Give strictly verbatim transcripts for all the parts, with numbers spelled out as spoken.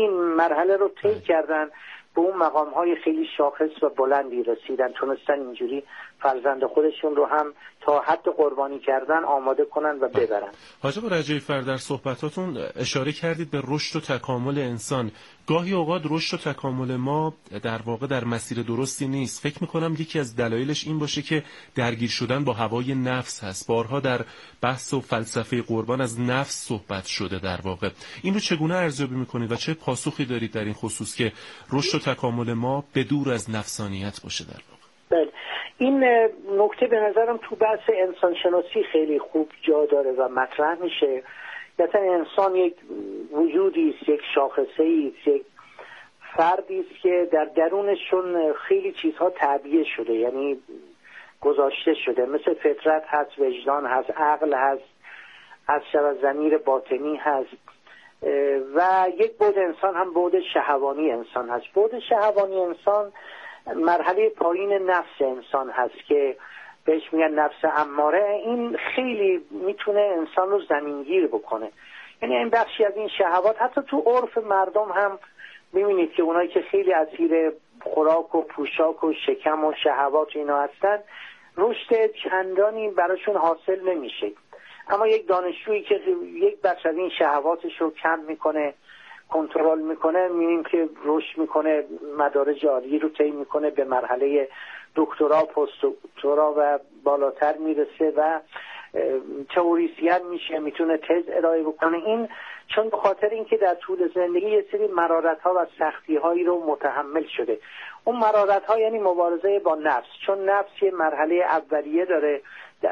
این مرحله رو طی کردن، به اون مقام‌های خیلی شاخص و بلندی رسیدن، تونستن اینجوری فرزند خودشون رو هم تا حد قربانی کردن آماده کنن و ببرن. حاج آقا رجایی فر، در صحبتاتون اشاره کردید به رشد و تکامل انسان. گاهی اوقات رشد و تکامل ما در واقع در مسیر درستی نیست. فکر میکنم یکی از دلایلش این باشه که درگیر شدن با هوای نفس هست. بارها در بحث و فلسفه قربان از نفس صحبت شده. در واقع این رو چگونه ارزیابی میکنید و چه پاسخی دارید در این خصوص که رشد و تکامل ما به دور از نفسانیت باشه؟ در واقع بله، این نکته به نظرم تو بحث انسانشناسی خیلی خوب جا داره و مطرح میشه. مثلا انسان یک وجودی است، یک شاخصه‌ای است، یک فردی است که در درونشون خیلی چیزها تعبیه شده، یعنی گذاشته شده، مثل فطرت هست، وجدان هست، عقل هست، از شب ضمیر باطنی هست و یک بود انسان هم بود شهوانی انسان هست. بود شهوانی انسان مرحله پایین نفس انسان هست که بهش میگن نفس اماره. این خیلی میتونه انسان رو زمینگیر بکنه، یعنی این بخشی از این شهوات حتی تو عرف مردم هم میبینید که اونایی که خیلی اسیر خوراک و پوشاک و شکم و شهوات اینا هستن، رشد چندانی براشون حاصل نمیشه. اما یک دانشجویی که یک بخش از این شهواتش رو کم میکنه، کنترل میکنه، میبینیم که رشد میکنه، مدارج عالی رو طی میکنه، به مرحله دکترا، پست دکترا و بالاتر میرسه و تئوریسین میشه، میتونه تز ارائه بکنه. این چون به خاطر اینکه در طول زندگی یه سری مرارت ها و سختی هایی رو متحمل شده. اون مرارت ها یعنی مبارزه با نفس، چون نفس یه مرحله اولیه داره.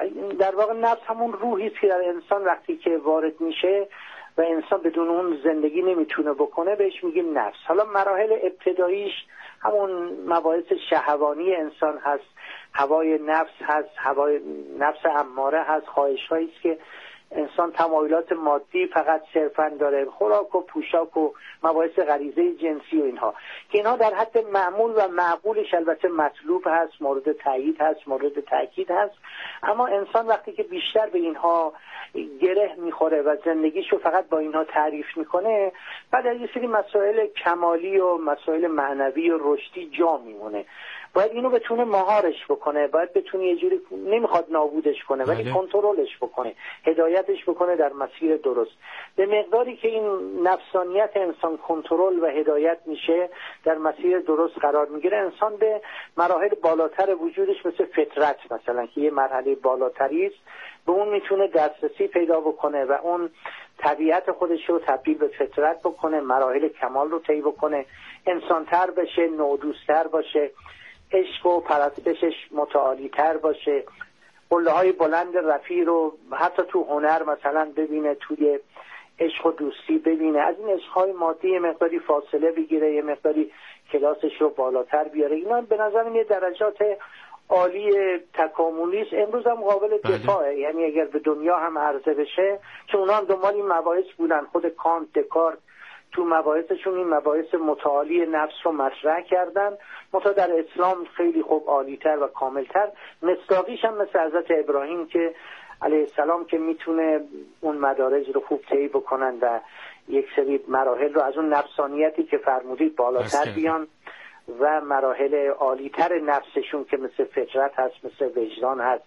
در واقع نفس همون روحی است که در انسان وقتی که وارد میشه و انسان بدون اون زندگی نمیتونه بکنه، بهش میگیم نفس. حالا مراحل ابتداییش همون مباحث شهوانی انسان هست، هوای نفس هست، هوای نفس اماره هست، خواهش‌هایی است که انسان تمایلات مادی فقط صرفاً داره، خوراک و پوشاک و مباحث غریزه جنسی و اینها، که اینها در حد معمول و معقولش البته مطلوب هست، مورد تایید هست، مورد تاکید هست. اما انسان وقتی که بیشتر به اینها گره میخوره و زندگیشو فقط با اینها تعریف میکنه، بعد از یه سری مسائل کمالی و مسائل معنوی و رشدی جا میمونه. باید اینو بتونه مهارش بکنه، باید بتونه یه جوری، نمیخواد نابودش کنه ولی کنترلش بکنه، هدایتش بکنه در مسیر درست. به مقداری که این نفسانیت انسان کنترل و هدایت میشه، در مسیر درست قرار میگیره، انسان به مراحل بالاتر وجودش مثل فطرت مثلا که یه مرحله بالاتری است، به اون میتونه دسترسی پیدا بکنه و اون طبیعت خودش رو تبدیل به فطرت بکنه، مراحل کمال رو طی بکنه، انسان‌تر بشه، نودوستر باشه، عشق و پرستشش متعالی‌تر باشه، قله‌های بلند رفیع رو حتی تو هنر مثلا ببینه، توی عشق و دوستی ببینه، از این عشق‌های مادی یه مقداری فاصله بگیره، یه مقداری کلاسش رو بالاتر بیاره. اینا به نظر میاد درجات عالی تکاملی است. امروز هم قابل دفاعه، یعنی اگر به دنیا هم عرضه بشه، چون اونا هم دنبال این مباحث بودن، خود کانت، دکارت تو مباحثشون این مباحث متعالی نفس رو مطرح کردن، متا در اسلام خیلی خوب عالی‌تر و کاملتر. مصداقیش هم مثل حضرت ابراهیم که علیه السلام که میتونه اون مدارج رو خوب طی بکنن و یک سری مراحل رو از اون نفسانیتی که فرمودید بالاتر بیان و مراحل عالی‌تر نفسشون که مثل فطرت هست، مثل وجدان هست،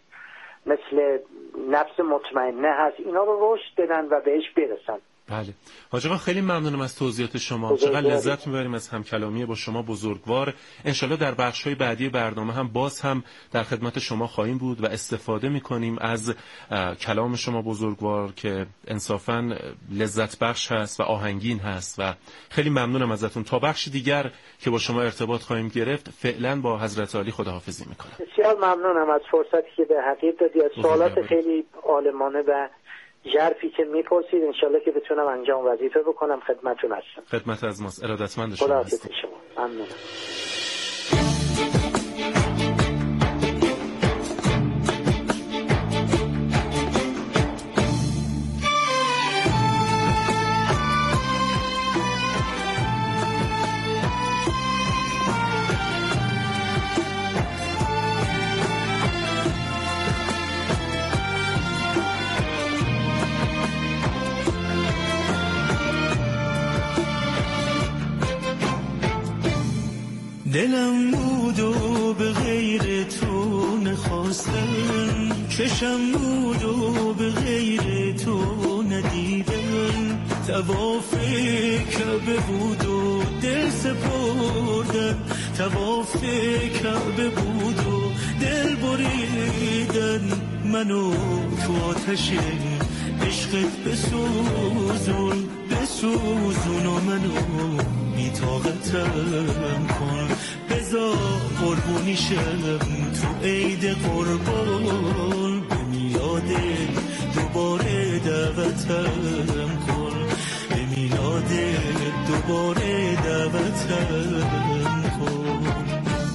مثل نفس مطمئنه هست، اینا رو رشد بدن و بهش برسن. بله حاج آقا، خیلی ممنونم از توضیحات شما. چقدر لذت میبریم از همکلامی با شما بزرگوار. انشالله در بخش‌های بعدی برنامه هم باز هم در خدمت شما خواهیم بود و استفاده میکنیم از کلام شما بزرگوار که انصافاً لذت بخش هست و آهنگین هست و خیلی ممنونم ازتون. تا بخش دیگر که با شما ارتباط خواهیم گرفت، فعلا با حضرت عالی خداحافظی میکنم. بسیار ممنونم از فرصتی که به حقیقت دادی، از سوالات خیلی عالمانه و ژرفی که میپرسید. انشالله که بتونم انجام وظیفه بکنم. خدمتتون هستم. خدمت از ماست. ارادتمند شما هستم. شما ممنونم. دلم بود و به غیر تو نخواستم، چشم بود و به غیر تو ندیدم، طواف کعبه بود و دل سپردم، طواف کعبه بود و دل بریدن، منو تو آتش عشقت بسوزون بسوزون و منو بی طاقتم کن، بذار قربونی شم تو عید قربان، به میلاد دوباره دعوتم کن، به میلاد دوباره دعوتم کن.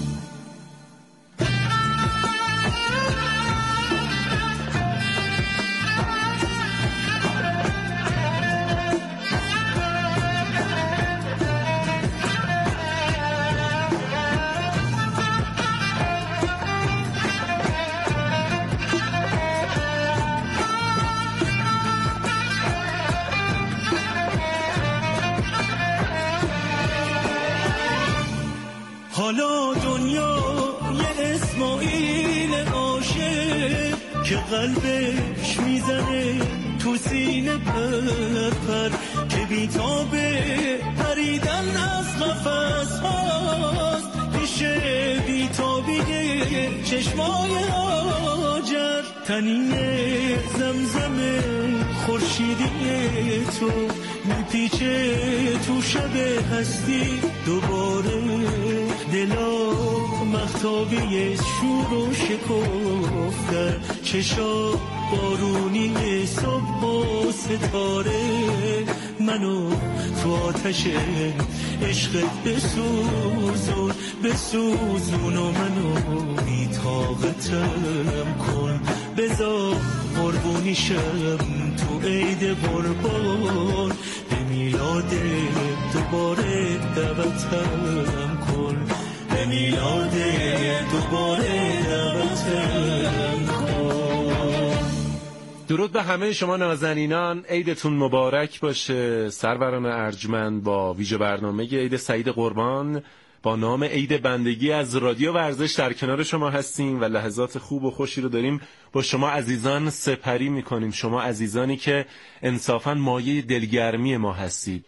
حالا دنیا یه اسماعیل عاشق که قلبش میزنه تو سینه پر پر، که بیتابه پریدن از قفس هاست، پیشه بیتابیه چشمای هاجر، تنیه زمزم خورشیدی تو میپیچه تو شب هستی دوباره، دلا مختابی شور و شکفتر، چشا بارونی صبح و ستاره، منو تو آتش عشقت بسوزون بسوزون و منو بی طاقتم کن، بذار قربونی شم تو عید قربان، به میلاد دوباره دعوتم کن، به میلاد دوباره دعوتم کن. درود به همه شما نازنینان، عیدتون مبارک باشه. سروران ارجمند با ویژه برنامه عید سعید قربان با نام عید بندگی از رادیو ورزش در کنار شما هستیم و لحظات خوب و خوشی رو داریم با شما عزیزان سپری میکنیم، شما عزیزانی که انصافاً مایه دلگرمی ما هستید.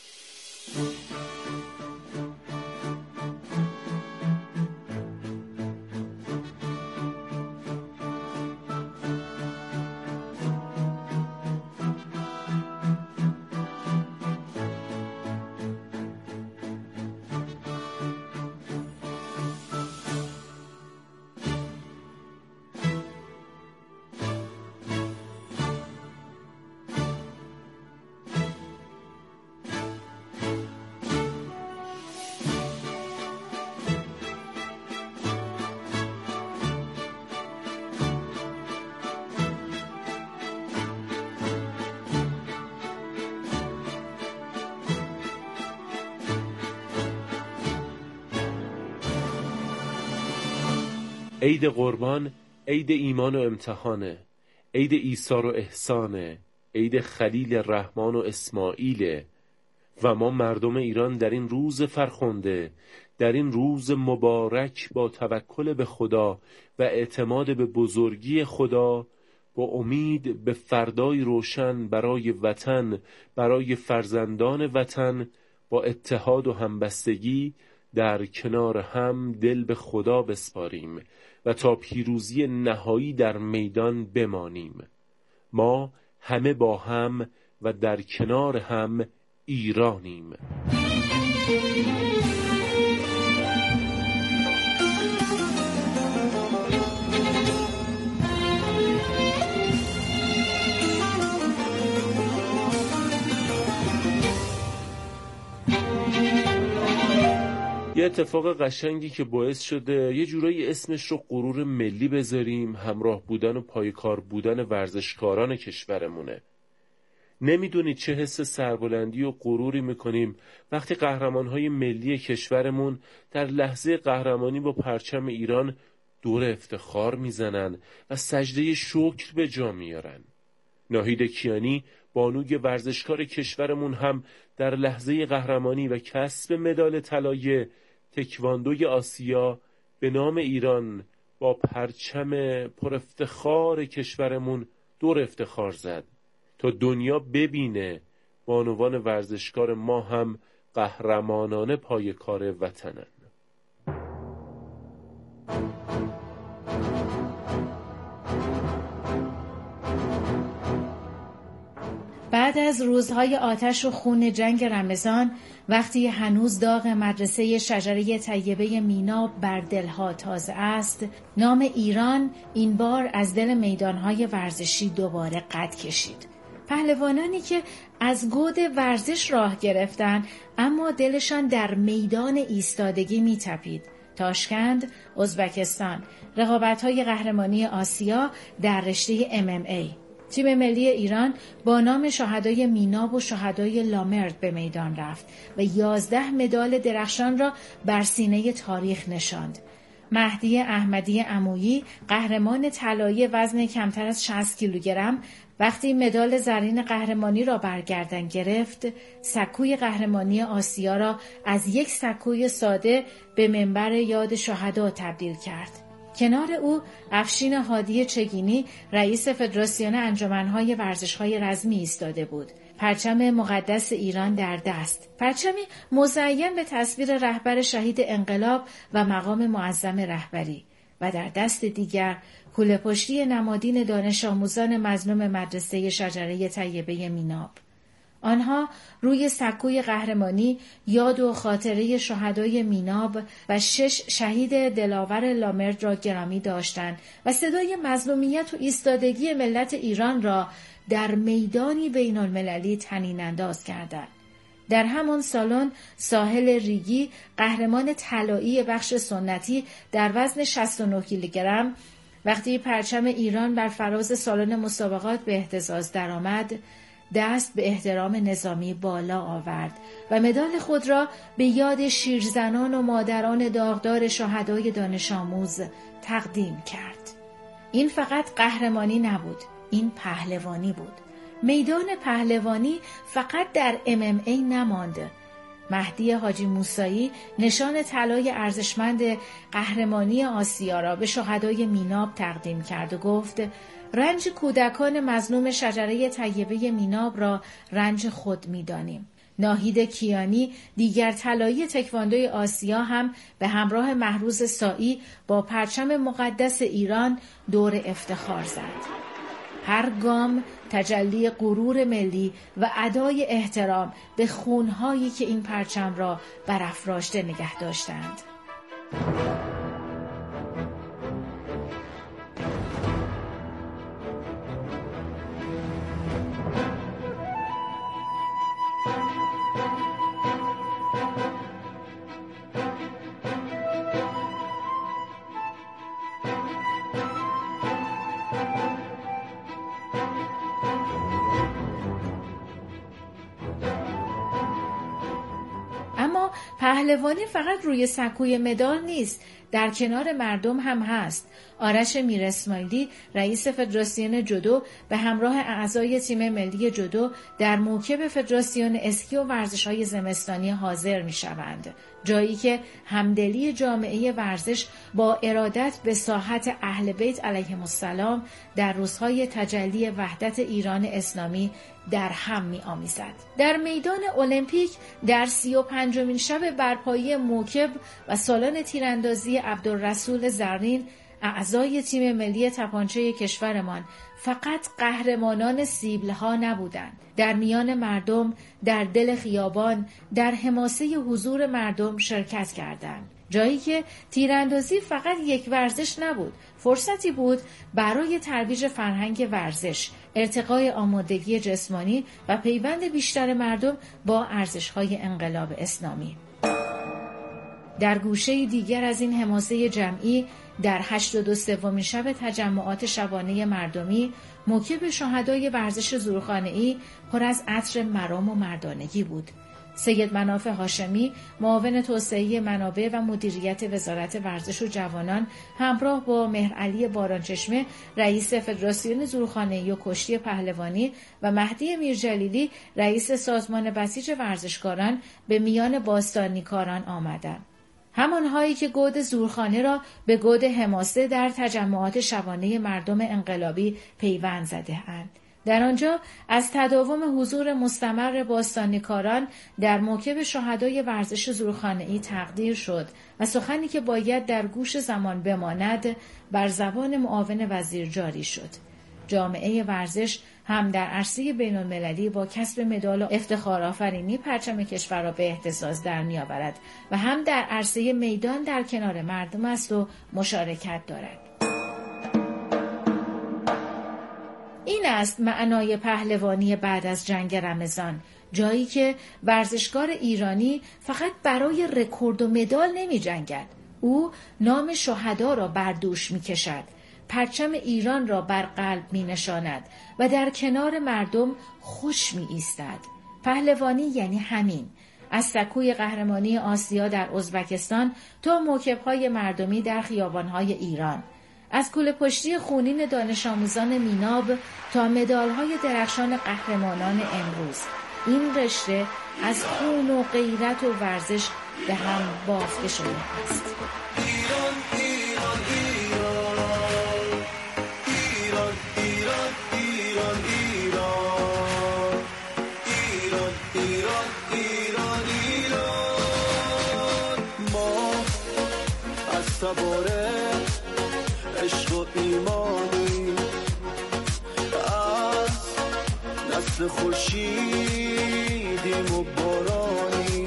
عید قربان عید ایمان و امتحانه، عید ایثار و احسانه، عید خلیل رحمان و اسماعیله و ما مردم ایران در این روز فرخنده، در این روز مبارک با توکل به خدا و اعتماد به بزرگی خدا، با امید به فردای روشن برای وطن، برای فرزندان وطن، با اتحاد و همبستگی در کنار هم دل به خدا بسپاریم و تا پیروزی نهایی در میدان بمانیم. ما همه با هم و در کنار هم ایرانیم. یه اتفاق قشنگی که باعث شده یه جورایی اسمش رو غرور ملی بذاریم، همراه بودن و پایکار بودن ورزشکاران کشورمونه. نمیدونید چه حس سربلندی و غروری میکنیم وقتی قهرمانهای ملی کشورمون در لحظه قهرمانی با پرچم ایران دور افتخار میزنن و سجده شکر به جا میارن. ناهید کیانی بانوی ورزشکار کشورمون هم در لحظه قهرمانی و کسب مدال طلای تکواندوی آسیا به نام ایران با پرچم پر افتخار کشورمون دور افتخار زد تا دنیا ببینه بانوان ورزشکار ما هم قهرمانانه پای کار وطنن. بعد از روزهای آتش و خون جنگ رمضان، وقتی هنوز داغ مدرسه شجره طیبه میناب بر دلها تازه است، نام ایران این بار از دل میدانهای ورزشی دوباره قد کشید. پهلوانانی که از گود ورزش راه گرفتن اما دلشان در میدان ایستادگی می‌تپید. تاشکند، ازبکستان، رقابت‌های قهرمانی آسیا در رشته ام ام ای. تیم ملی ایران با نام شهدای میناب و شهدای لامرد به میدان رفت و یازده مدال درخشان را بر سینه تاریخ نشاند. مهدی احمدی عمویی، قهرمان طلایی وزن کمتر از شصت کیلوگرم، وقتی مدال زرین قهرمانی را بر گردن گرفت، سکوی قهرمانی آسیا را از یک سکوی ساده به منبر یاد شهدا تبدیل کرد. کنار او افشین هادی چگینی، رئیس فدراسیون انجمنهای ورزش‌های رزمی ایستاده بود. پرچم مقدس ایران در دست، پرچمی مزین به تصویر رهبر شهید انقلاب و مقام معظم رهبری، و در دست دیگر کوله پشتی نمادین دانش آموزان مظلوم مدرسه شجره طیبه میناب. آنها روی سکوی قهرمانی یاد و خاطره شهدای میناب و شش شهید دلاور لامرد را گرامی داشتند و صدای مظلومیت و ایستادگی ملت ایران را در میدانی بین المللی طنین انداز کردند. در همان سالن ساحل ریگی، قهرمان طلایی بخش سنتی در وزن شصت و نه کیلوگرم، وقتی پرچم ایران بر فراز سالن مسابقات به اهتزاز درآمد، دست به احترام نظامی بالا آورد و مدال خود را به یاد شیرزنان و مادران داغدار شهدای دانش آموز تقدیم کرد. این فقط قهرمانی نبود، این پهلوانی بود. میدان پهلوانی فقط در ام ام ای نماند. مهدی حاجی موسایی نشان طلای ارزشمند قهرمانی آسیا را به شهدای میناب تقدیم کرد و گفت: رنج کودکان مظلوم شجره طیبه میناب را رنج خود می‌دانیم. ناهید کیانی، دیگر طلایی تکواندوی آسیا، هم به همراه مهروز سایی با پرچم مقدس ایران دور افتخار زد. هر گام تجلی غرور ملی و ادای احترام به خونهایی که این پرچم را برافراشته نگه داشتند. پهلوانی فقط روی سکوی مدال نیست، در کنار مردم هم هست. آرش میر اسماعیلی، رئیس فدراسیون جودو، به همراه اعضای تیم ملی جودو در موکب فدراسیون اسکی و ورزش‌های زمستانی حاضر می‌شوند، جایی که همدلی جامعه ورزش با ارادت به ساحت اهل بیت علیهم السلام در روزهای تجلی وحدت ایران اسلامی در هم می‌آمیزد. در میدان المپیک در سی و پنجمین شب برپایی موکب و سالن تیراندازی عبدالرسول زرین، اعضای تیم ملی تپانچه کشورمان فقط قهرمانان سیبلها نبودند. در میان مردم، در دل خیابان، در حماسه حضور مردم شرکت کردند. جایی که تیراندازی فقط یک ورزش نبود، فرصتی بود برای ترویج فرهنگ ورزش، ارتقای آمادگی جسمانی و پیوند بیشتر مردم با ارزش‌های انقلاب اسلامی. در گوشه دیگر از این حماسه جمعی، در هشتاد و سومین شب تجمعات شبانه مردمی، موکب شهدای ورزش زورخانه‌ای پر از عطر مرام و مردانگی بود. سید مناف هاشمی، معاون توسعه منابع و مدیریت وزارت ورزش و جوانان، همراه با مهرعلی بارانچشمه، رئیس فدراسیون زورخانه‌ای و کشتی پهلوانی، و مهدی میرجلیلی، رئیس سازمان بسیج ورزشکاران، به میان باستانیکاران آمدند. همانهایی که گود زورخانه را به گود حماسه در تجمعات شبانه مردم انقلابی پیوند زده اند. در آنجا از تداوم حضور مستمر باستانیکاران در موکب شهدای ورزش زورخانه‌ای تقدیر شد و سخنی که باید در گوش زمان بماند بر زبان معاون وزیر جاری شد. جامعه ورزش هم در عرصه بین المللی با کسب مدال و افتخار آفرینی پرچم کشور را به اهتزاز در می آورد و هم در عرصه میدان در کنار مردم است و مشارکت دارد. این است معنای پهلوانی بعد از جنگ رمضان، جایی که ورزشکار ایرانی فقط برای رکورد و مدال نمی جنگد. او نام شهدا را بر دوش می کشد، پرچم ایران را بر قلب می نشاند و در کنار مردم خوش می ایستد. پهلوانی یعنی همین، از سکوی قهرمانی آسیا در ازبکستان تا موکب‌های مردمی در خیابان‌های ایران، از کوله پشتی خونین دانش آموزان میناب تا مدال‌های درخشان قهرمانان امروز. این رشته از خون و غیرت و ورزش به هم بافته شده است. ایران ایران ایران ایران ایران ایران ایران ایران ایران ایران ما از سواره عشق و ایمانی از نسل خورشیدیم و بارانی،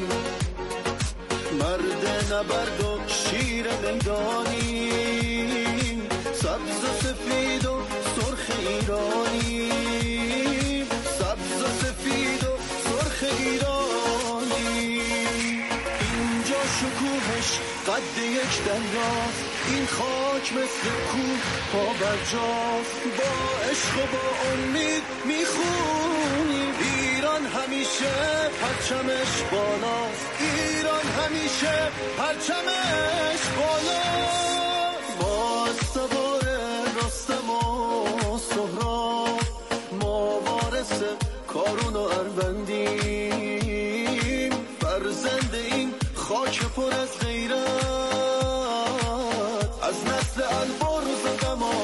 مرد نبرد و شیر میدانی، سبز و سفید و سرخ ایرانی، سبز و سفید و سرخ ایرانی. اینجا شکوهش قد یک دریاست، این خاک مثل کوه پا برجاست، با عشق و با امید میخونیم. ایران همیشه پرچمش بالاست، ایران همیشه پرچمش بالاست. ما سوار رستم و سهراب، ما وارث کارون و اروندیم، فرزند این خاک پر از غیرت، از نسل البرز و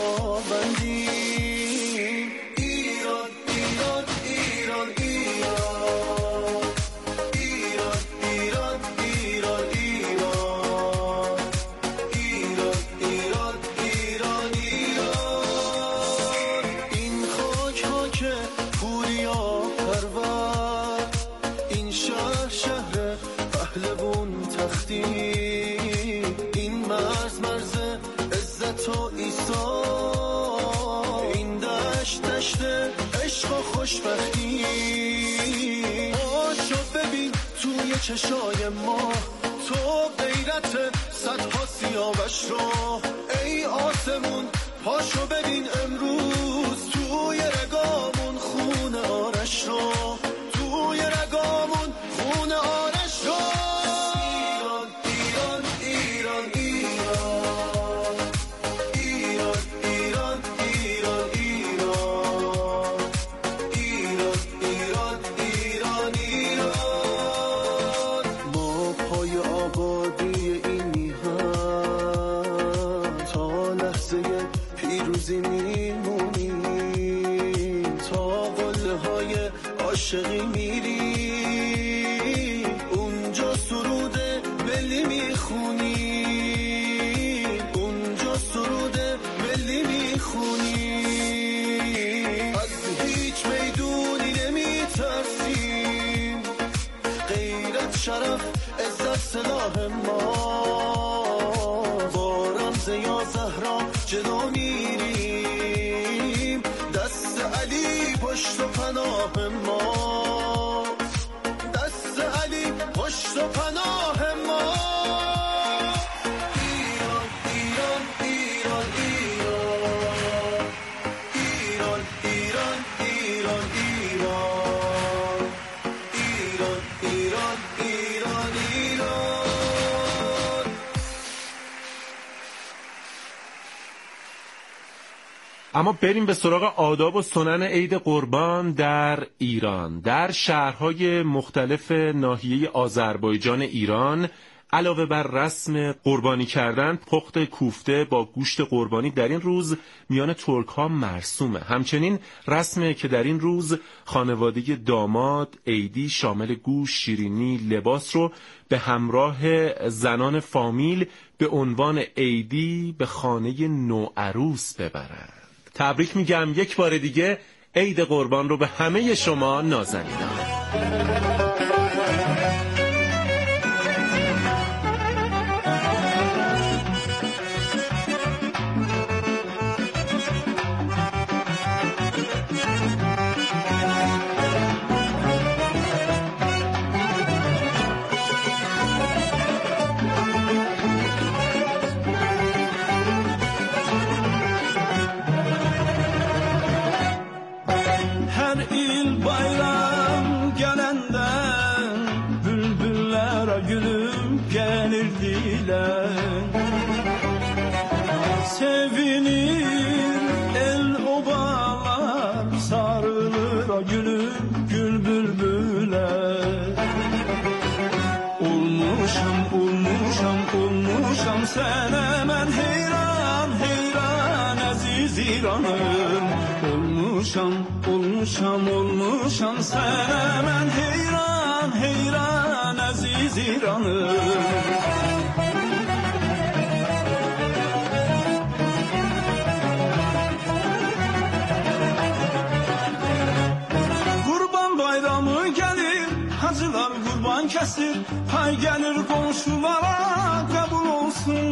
دماوندیم. ایران ایران ایران ایران ایران ایران ایران ایران ایران ایران ایران. این خاک خاک پوریا پرور، این شهر شهر پهلوان تختی، این مرز مرز عزت و ایثار، این دشت دشت عشق و خوشبختی. آشو ببین توی چشای ما، تو غیرت صدها سیاوش رو. ای آسمون پاشو ببین امروز توی رگامون خون آرش رو، توی رگامون خون آرش رو. ایران ایران ایران ایران ایران ایران ایران ایران ایران ایران. ما پای آبادی این میهن، تا لحظه پیروزی میمونیم، تا قله های عاشقی میریم، اونجا سرود ملی میخونیم، اونجا سرود ملی میخونیم. از هیچ میدونی نمیترسیم، غیرت شرف عزت سلاح ما، با رمز یا زهرا جلو میریم، دست علی پشت و پناه ما، دست علی پشت و پناه ما. ایران ایران ایران ایران ایران ایران ایران ایران ایران ایران ایران ایران. اما بریم به سراغ آداب و سنن عید قربان در ایران. در شهرهای مختلف ناحیه آذربایجان ایران علاوه بر رسم قربانی کردن، پخت کوفته با گوشت قربانی در این روز میان ترک ها مرسومه. همچنین رسمه که در این روز خانواده داماد عیدی شامل گوشت، شیرینی، لباس رو به همراه زنان فامیل به عنوان عیدی به خانه نوعروس ببرند. تبریک میگم یک بار دیگه عید قربان رو به همه شما نازنینان. Sənə mən heyran, heyran əziz İranım. Olmuşam, olmuşam, olmuşam sənə mən heyran, heyran əziz İranım. Qurban bayramı gəlir, hacılar qurban kəsir, pay gəlir qonşulara, qəbul olsun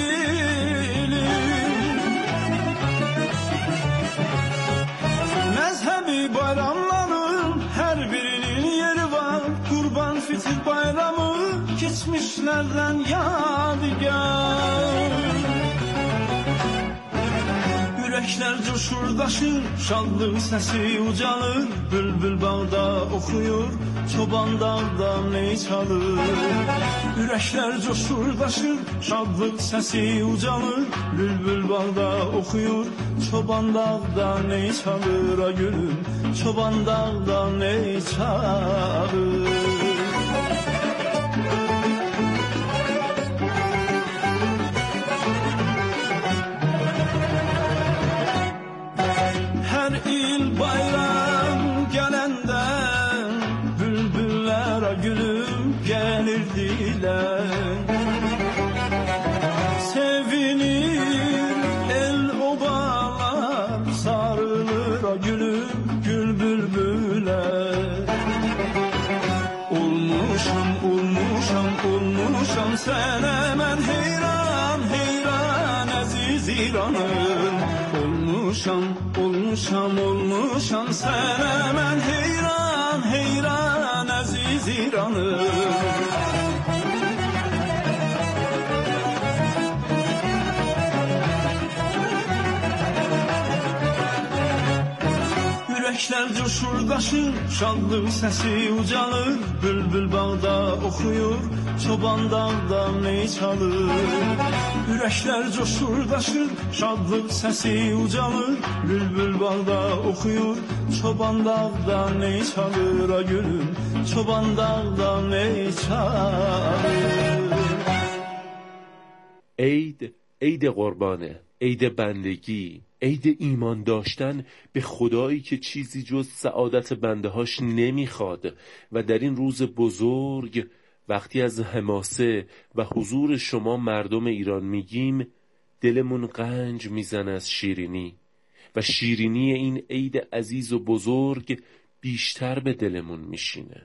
deyilir. Məzhəbi bayramların hər birinin yeri var, Qurban Fitir bayramı keçmişlərdən yadigar. Ürəklər coşur, daşır, şadlıq səsi ucalır, bülbül bağda oxuyur, çoban dağda ney çalır. Ürəklər coşur, daşır, şadlıq səsi ucalır, bülbül bağda oxuyur, çoban dağda ney çalır. A gülüm, çoban dağda ney çalır. Hər il bayram gələndə bülbüllər a gülüm gəlirdilər. Sevinir el obalar, sarılır a gülüm gül bülbülər. Olmuşam, olmuşam, olmuşam sənə mən heyran, heyran əziz İranım. Olmuşam, olmuşam, olmuşam sənə mən heyran, heyran əziz İranım. Ürəklər coşur, daşır, şadlıq səsi ucalır, bülbül bağda oxuyur, çoban dağda ney çalır. Ürəklər coşur, daşır, şadlıq səsi ucalır, bülbül bağda oxuyur, çoban dağda ney çalır. A gülüm, çoban dağda ney çalır. عید عید قربانه، عید بندگی، عید ایمان داشتن به خدایی که چیزی جز سعادت بنده هاش نمیخواد و در این روز بزرگ وقتی از حماسه و حضور شما مردم ایران میگیم دلمون قنج میزنه از شیرینی و شیرینی این عید عزیز و بزرگ بیشتر به دلمون میشینه.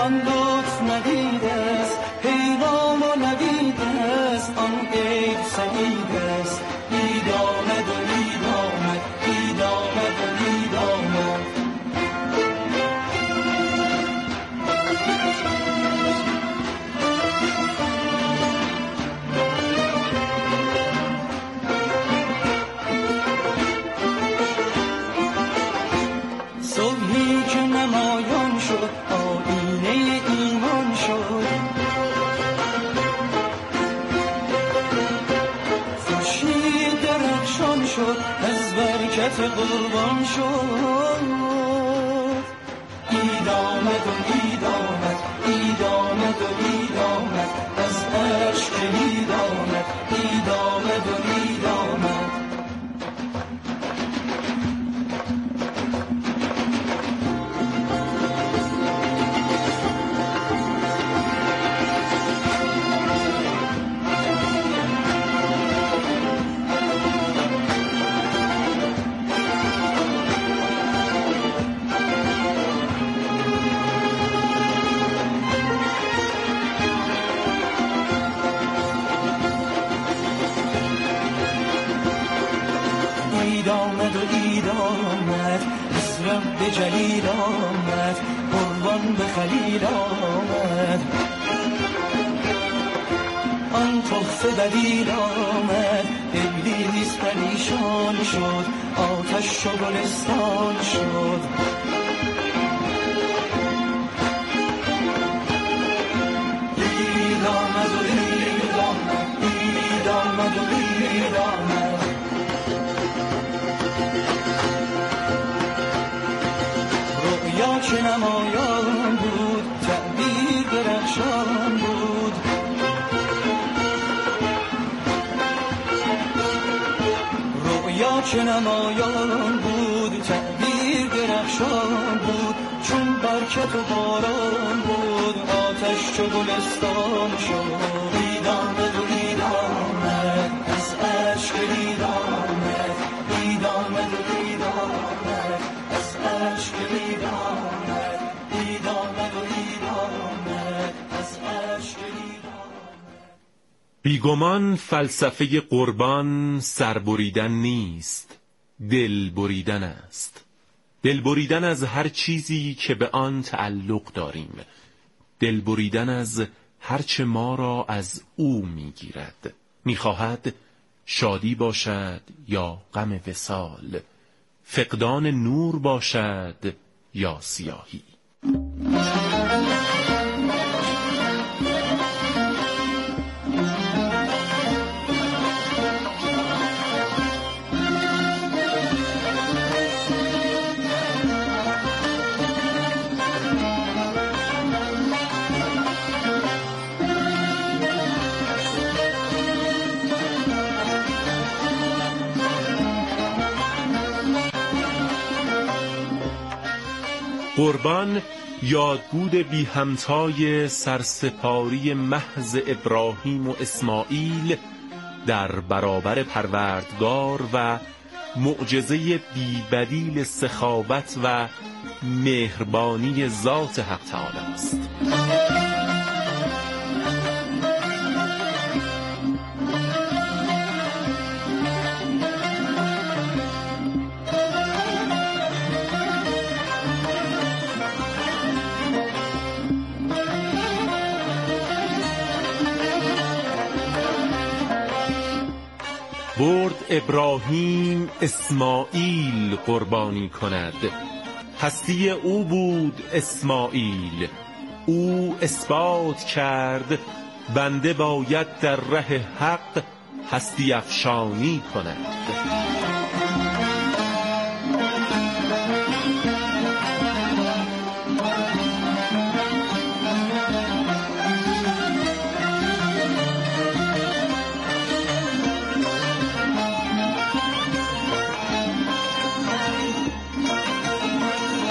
آن لطف ندیده است، پیغام و ندیده است، آن عید سعید است. عید آمد و عید آمد، عید آمد و عید آمد. صبحی که نمایان شد، آینه ایمان شد، خورشید درخشان شد، از برکت قربان شد. عید آمد و عید آمد، عید آمد و عید آمد، از عشق عید آمد، عید آمد و عید آمد. عید آمد و عید آمد، از رب جلیل آمد، قربان به خلیل آمد. آن تحفه دلیل آمد، ابلیس پریشان شد، آتش و گلستان شد. عید آمد و عید آمد، عید آمد و عید آمد. رؤیا چه نمایان بود، تعبیر درخشان بود. رؤیا چه نمایان بود، تعبیر درخشان بود. چون برکت و باران بود، آتش چو گلستان شد. عید آمد و عید آمد، از اشک عید آمد، عید آمد و عید آمد، از اشک عید آمد، عید آمد و عید آمد، از اشک عید آمد. بیگمان فلسفه قربان سربریدن نیست، دل بریدن است. دل بریدن از هر چیزی که به آن تعلق داریم، دل بریدن از هر چه ما را از او میگیرد. میخواهد شادی باشد یا غم وصال، فقدان نور باشد یا سیاهی. قربان یادبود بی همتای سرسپاری محض ابراهیم و اسماعیل در برابر پروردگار و معجزه بی بدیل سخاوت و مهربانی ذات حق تعالی است. برد ابراهیم اسماعیل قربانی کند، هستی او بود اسماعیل. او اثبات کرد بنده باید در ره حق هستی افشانی کند.